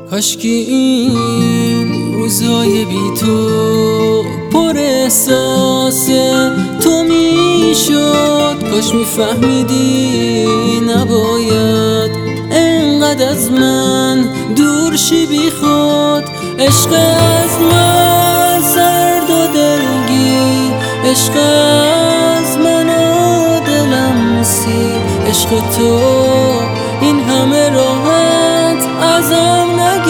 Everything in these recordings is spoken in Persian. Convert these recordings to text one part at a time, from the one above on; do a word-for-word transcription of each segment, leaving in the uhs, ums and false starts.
کاشکی این روزهای بی تو پر احساس تو میشد، کاش میفهمیدی نباید انقدر از من دور شی بی خود. عشق از من سرد و دلگیر، عشق از من و دلم سیر، عشق تو این همه راحت ازم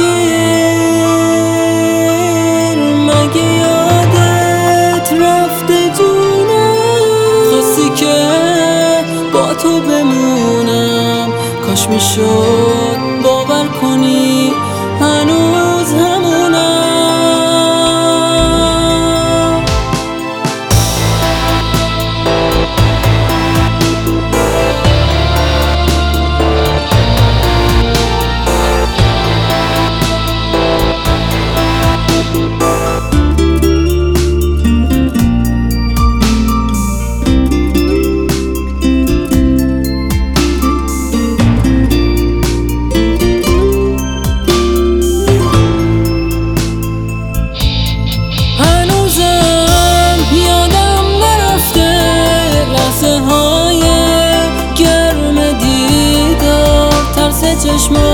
نگیر. مگه یادت رفته جونم، خواستی که با تو بمونم، کاش میشد باور کنی هنوز همونم. چشم